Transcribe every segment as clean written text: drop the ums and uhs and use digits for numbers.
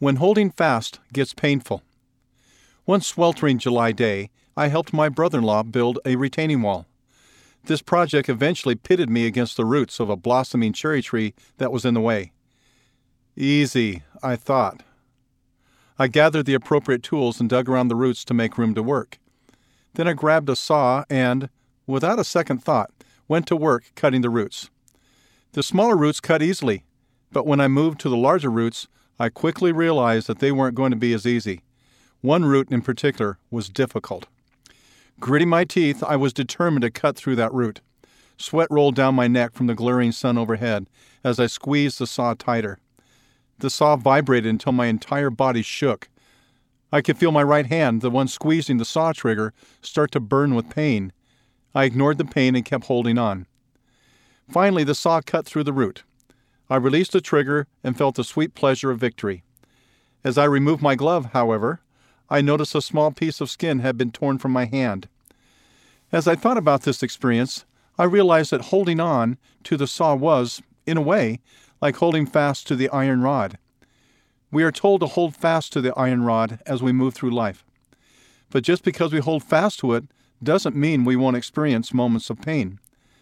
When holding fast gets painful. One sweltering July day, I helped my brother-in-law build a retaining wall. This project eventually pitted me against the roots of a blossoming cherry tree that was in the way. Easy, I thought. I gathered the appropriate tools and dug around the roots to make room to work. Then I grabbed a saw and, without a second thought, went to work cutting the roots. The smaller roots cut easily, but when I moved to the larger roots, I quickly realized that they weren't going to be as easy. One root in particular was difficult. Gritting my teeth, I was determined to cut through that root. Sweat rolled down my neck from the glaring sun overhead as I squeezed the saw tighter. The saw vibrated until my entire body shook. I could feel my right hand, the one squeezing the saw trigger, start to burn with pain. I ignored the pain and kept holding on. Finally, the saw cut through the root. I released the trigger and felt the sweet pleasure of victory. As I removed my glove, however, I noticed a small piece of skin had been torn from my hand. As I thought about this experience, I realized that holding on to the saw was, in a way, like holding fast to the iron rod. We are told to hold fast to the iron rod as we move through life. But just because we hold fast to it doesn't mean we won't experience moments of pain.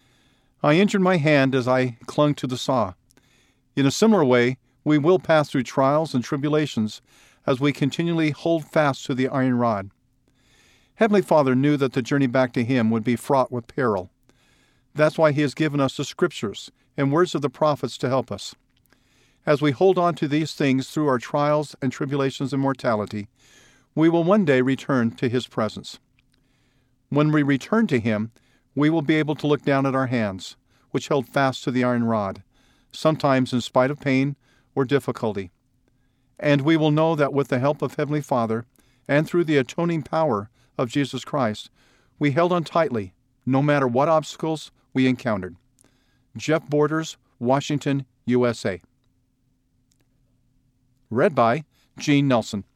I injured my hand as I clung to the saw. In a similar way, we will pass through trials and tribulations as we continually hold fast to the iron rod. Heavenly Father knew that the journey back to Him would be fraught with peril. That's why He has given us the Scriptures and words of the prophets to help us. As we hold on to these things through our trials and tribulations and mortality, we will one day return to His presence. When we return to Him, we will be able to look down at our hands, which held fast to the iron rod, sometimes in spite of pain or difficulty. And we will know that with the help of Heavenly Father and through the atoning power of Jesus Christ, we held on tightly, no matter what obstacles we encountered. Jeff Borders, Washington, USA. Read by Gene Nelson.